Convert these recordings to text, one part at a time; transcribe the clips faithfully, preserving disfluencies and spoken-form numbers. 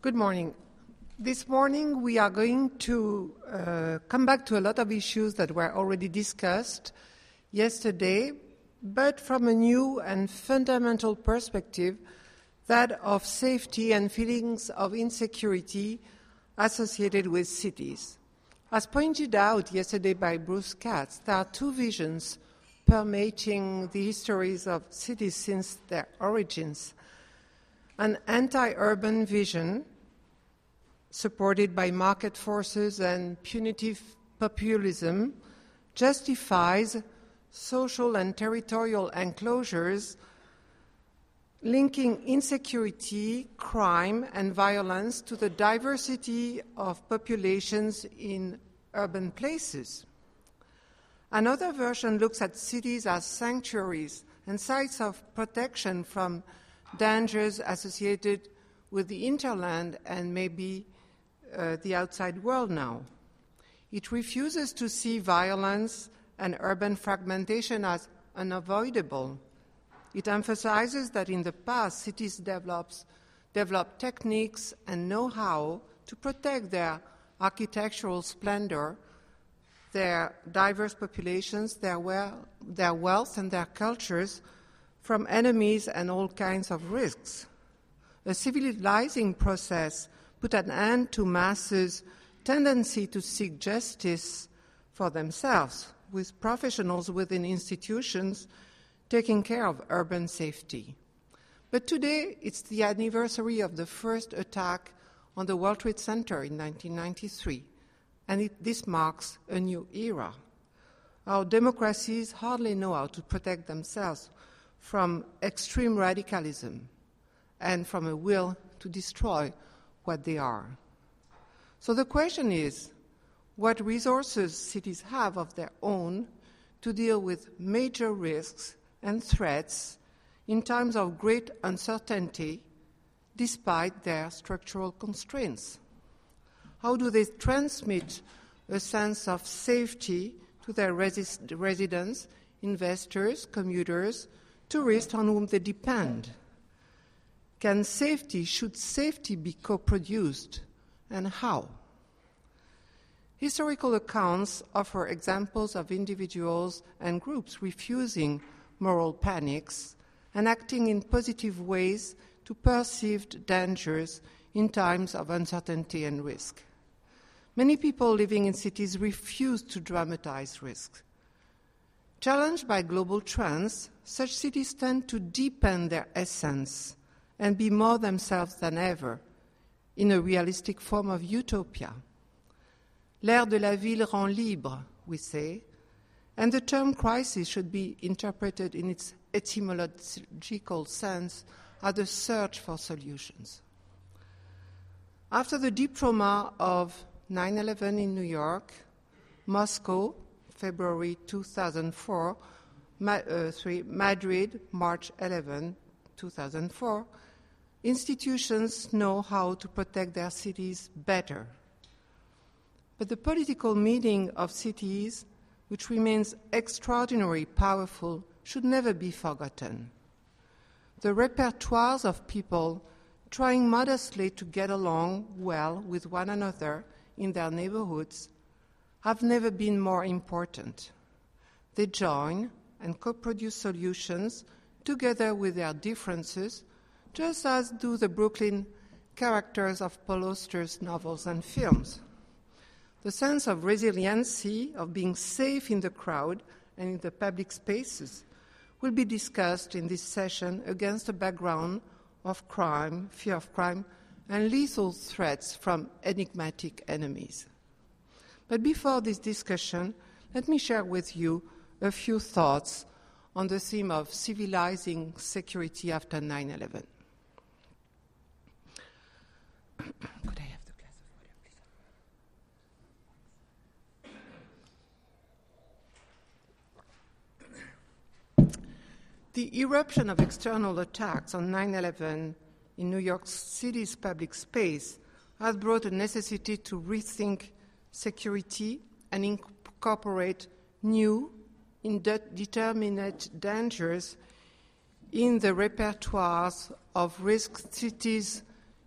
Good morning. This morning we are going to uh, come back to a lot of issues that were already discussed yesterday, but from a new and fundamental perspective, that of safety and feelings of insecurity associated with cities. As pointed out yesterday by Bruce Katz, there are two visions permeating the histories of cities since their origins. An anti-urban vision supported by market forces and punitive populism justifies social and territorial enclosures linking insecurity, crime, and violence to the diversity of populations in urban places. Another version looks at cities as sanctuaries and sites of protection from dangers associated with the hinterland and maybe uh, the outside world now. It refuses to see violence and urban fragmentation as unavoidable. It emphasizes that in the past, cities develops, developed techniques and know-how to protect their architectural splendor, their diverse populations, their, well, their wealth, and their cultures from enemies and all kinds of risks. A civilizing process put an end to masses' tendency to seek justice for themselves, with professionals within institutions taking care of urban safety. But today, it's the anniversary of the first attack on the World Trade Center in nineteen ninety-three, and it, this marks a new era. Our democracies hardly know how to protect themselves from extreme radicalism and from a will to destroy what they are. So the question is, what resources cities have of their own to deal with major risks and threats in times of great uncertainty despite their structural constraints? How do they transmit a sense of safety to their resi- residents, investors, commuters, tourists on whom they depend? Can safety, should safety be co-produced, and how? Historical accounts offer examples of individuals and groups refusing moral panics and acting in positive ways to perceived dangers in times of uncertainty and risk. Many people living in cities refuse to dramatize risks. Challenged by global trends, such cities tend to deepen their essence and be more themselves than ever, in a realistic form of utopia. L'air de la ville rend libre, we say, and the term crisis should be interpreted in its etymological sense as the search for solutions. After the deep trauma of nine eleven in New York, Moscow, February two thousand four, Ma- uh, sorry, Madrid, March eleventh, two thousand four, institutions know how to protect their cities better. But the political meaning of cities, which remains extraordinarily powerful, should never be forgotten. The repertoires of people trying modestly to get along well with one another in their neighborhoods have never been more important. They join and co-produce solutions together with their differences, just as do the Brooklyn characters of Paul Auster's novels and films. The sense of resiliency, of being safe in the crowd and in the public spaces, will be discussed in this session against a background of crime, fear of crime, and lethal threats from enigmatic enemies. But before this discussion, let me share with you a few thoughts on the theme of civilizing security after nine eleven. Could I have the glass of water, please? The eruption of external attacks on nine eleven in New York City's public space has brought a necessity to rethink security and incorporate new, indeterminate dangers in the repertoires of risk cities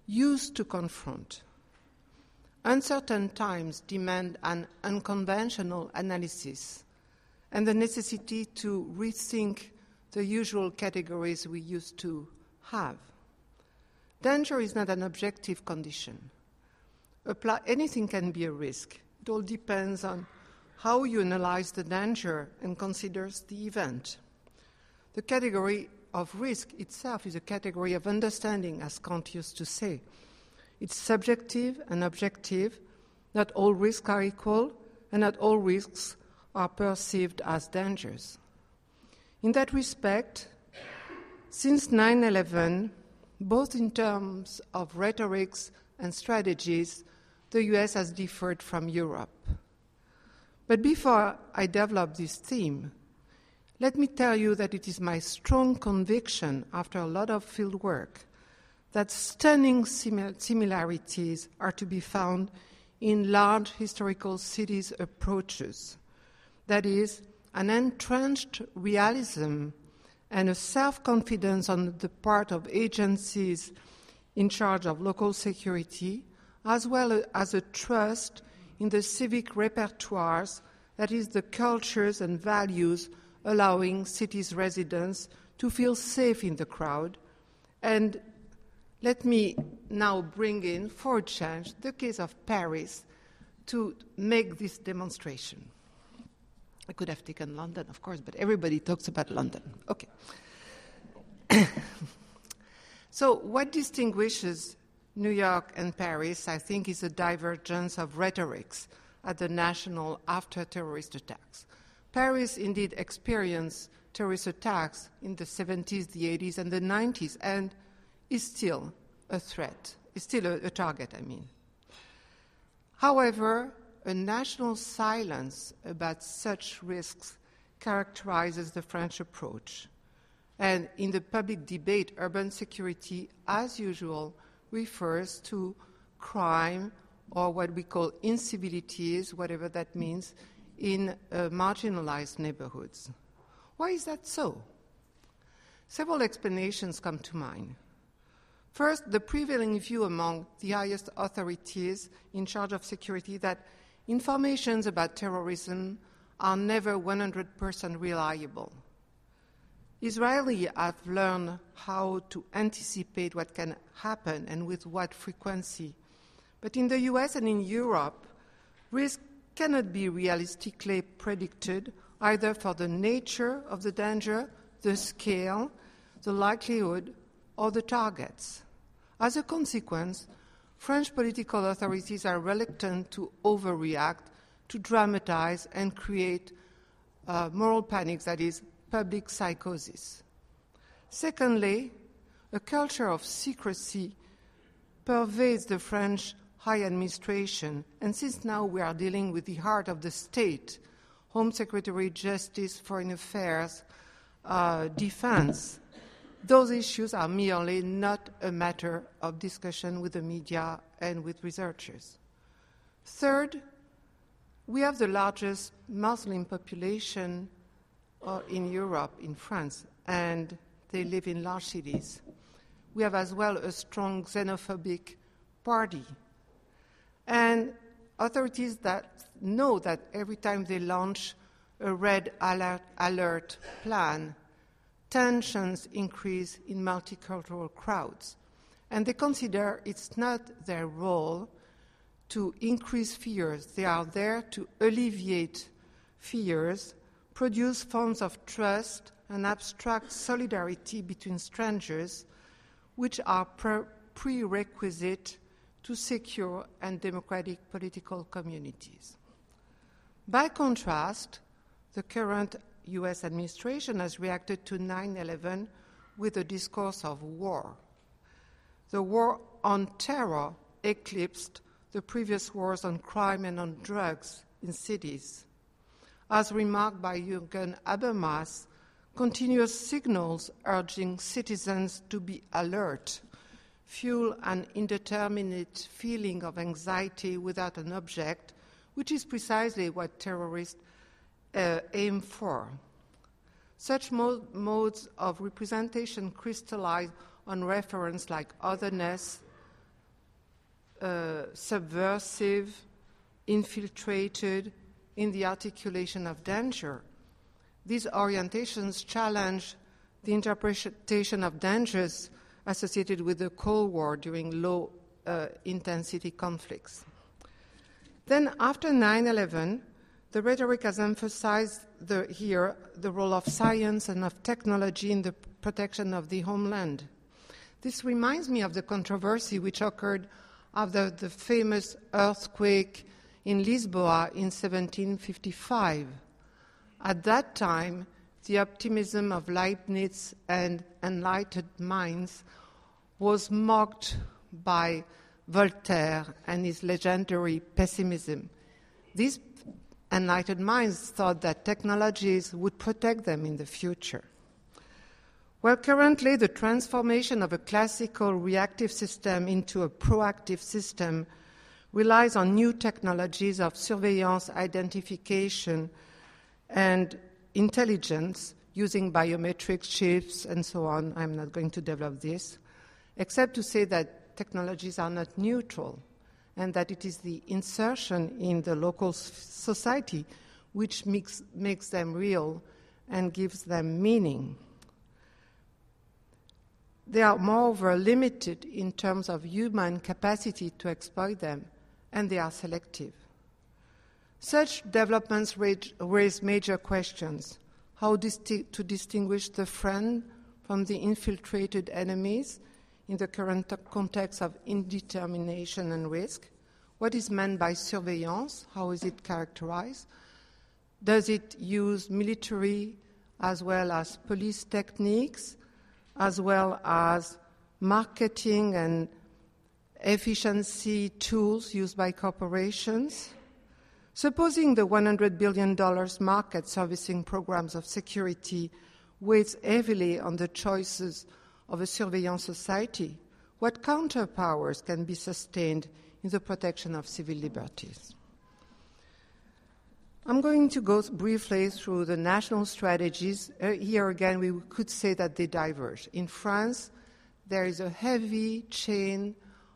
used to confront. Uncertain times demand an unconventional analysis and the necessity to rethink the usual categories we used to have. Danger is not an objective condition. Apply, anything can be a risk. It all depends on how you analyze the danger and considers the event. The category of risk itself is a category of understanding, as Kant used to say. It's subjective and objective. Not all risks are equal, and not all risks are perceived as dangers. In that respect, since nine eleven, both in terms of rhetorics and strategies, the U S has differed from Europe. But before I develop this theme, let me tell you that it is my strong conviction, after a lot of field work, that stunning simil- similarities are to be found in large historical cities' approaches. That is, an entrenched realism and a self-confidence on the part of agencies in charge of local security, as well as a trust in the civic repertoires, that is, the cultures and values allowing cities' residents to feel safe in the crowd. And let me now bring in, for a change, the case of Paris to make this demonstration. I could have taken London, of course, but everybody talks about London. Okay. So what distinguishes New York and Paris, I think, is a divergence of rhetorics at the national after terrorist attacks. Paris indeed experienced terrorist attacks in the seventies, the eighties, and the nineties, and is still a threat, is still a, a target, I mean. However, a national silence about such risks characterizes the French approach. And in the public debate, urban security, as usual, refers to crime or what we call incivilities, whatever that means, in uh, marginalized neighborhoods. Why is that so? Several explanations come to mind. First, the prevailing view among the highest authorities in charge of security that informations about terrorism are never one hundred percent reliable. Israelis have learned how to anticipate what can happen and with what frequency. But in the U S and in Europe, risk cannot be realistically predicted either for the nature of the danger, the scale, the likelihood, or the targets. As a consequence, French political authorities are reluctant to overreact, to dramatize, and create uh, moral panics, that is, public psychosis. Secondly, a culture of secrecy pervades the French high administration, and since now we are dealing with the heart of the state, Home Secretary, Justice, Foreign Affairs, uh, Defense, those issues are merely not a matter of discussion with the media and with researchers. Third, we have the largest Muslim population uh, in Europe, in France, and they live in large cities. We have as well a strong xenophobic party. And authorities that know that every time they launch a red alert, alert plan, tensions increase in multicultural crowds. And they consider it's not their role to increase fears. They are there to alleviate fears, produce forms of trust and abstract solidarity between strangers, which are pre- prerequisite to secure and democratic political communities. By contrast, the current U S administration has reacted to nine eleven with a discourse of war. The war on terror eclipsed the previous wars on crime and on drugs in cities. As remarked by Jürgen Habermas, continuous signals urging citizens to be alert fuel an indeterminate feeling of anxiety without an object, which is precisely what terrorists uh, aim for. Such mo- modes of representation crystallize on reference like otherness, uh, subversive, infiltrated in the articulation of danger. These orientations challenge the interpretation of dangers associated with the Cold War during low-intensity uh, conflicts. Then, after nine eleven, the rhetoric has emphasized the, here the role of science and of technology in the protection of the homeland. This reminds me of the controversy which occurred after the famous earthquake in Lisboa in seventeen fifty-five. At that time, the optimism of Leibniz and enlightened minds was mocked by Voltaire and his legendary pessimism. These enlightened minds thought that technologies would protect them in the future. Well, currently, the transformation of a classical reactive system into a proactive system relies on new technologies of surveillance, identification, and intelligence using biometric chips and so on. I'm not going to develop this, except to say that technologies are not neutral and that it is the insertion in the local society which makes, makes them real and gives them meaning. They are, moreover, limited in terms of human capacity to exploit them, and they are selective. Such developments raise major questions: how disti- to distinguish the friend from the infiltrated enemies in the current context of indetermination and risk? What is meant by surveillance? How is it characterized? Does it use military as well as police techniques, as well as marketing and efficiency tools used by corporations? Supposing the one hundred billion dollars market servicing programs of security weighs heavily on the choices of a surveillance society, what counterpowers can be sustained in the protection of civil liberties? I'm going to go briefly through the national strategies. Uh, here again, we could say that they diverge. In France, there is a heavy chain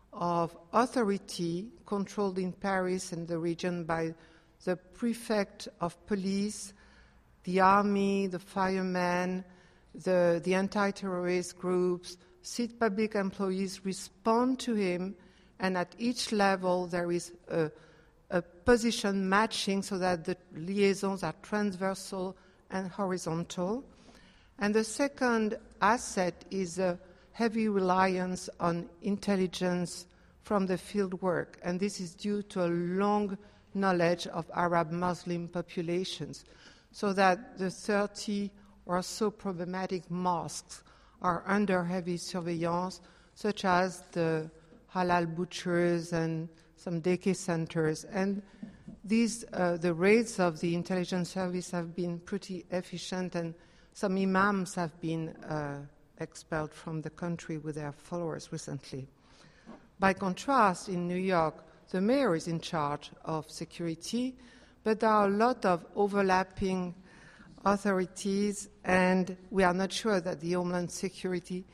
of authority controlled in Paris and the region by the prefect of police, the army, the firemen, the, the anti-terrorist groups. City public employees respond to him, and at each level there is a, a position matching so that the liaisons are transversal and horizontal. And the second asset is a heavy reliance on intelligence from the field work, and this is due to a long knowledge of Arab Muslim populations, so that the thirty or so problematic mosques are under heavy surveillance, such as the halal butchers and some daycare centers. And these, uh, the raids of the intelligence service have been pretty efficient, and some imams have been uh, expelled from the country with their followers recently. By contrast, in New York, the mayor is in charge of security, but there are a lot of overlapping authorities, and we are not sure that the Homeland Security,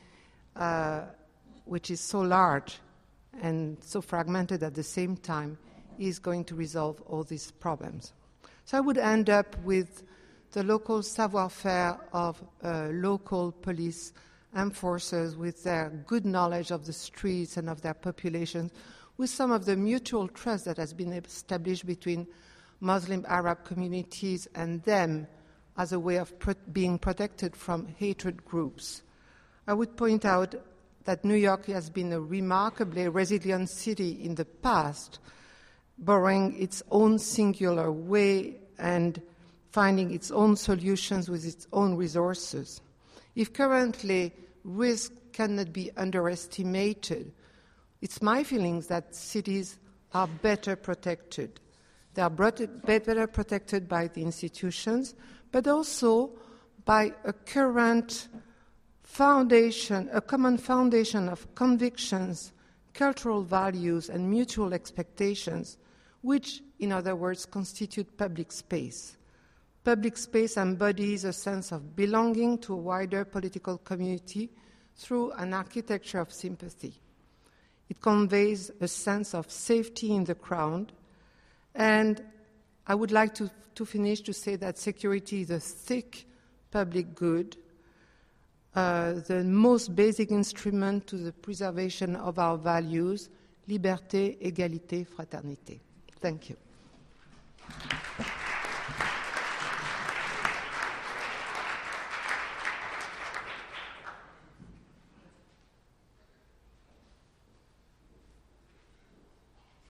uh, which is so large and so fragmented at the same time, is going to resolve all these problems. So I would end up with the local savoir-faire of uh, local police and forces with their good knowledge of the streets and of their populations, with some of the mutual trust that has been established between Muslim Arab communities and them as a way of pro- being protected from hatred groups. I would point out that New York has been a remarkably resilient city in the past, borrowing its own singular way and finding its own solutions with its own resources. If currently risk cannot be underestimated, it's my feelings that cities are better protected. They are better protected by the institutions, but also by a current foundation, a common foundation of convictions, cultural values, and mutual expectations, which, in other words, constitute public space. Public space embodies a sense of belonging to a wider political community through an architecture of sympathy. It conveys a sense of safety in the crowd. And I would like to, to finish to say that security is a thick public good, uh, the most basic instrument to the preservation of our values, liberté, égalité, fraternité. Thank you.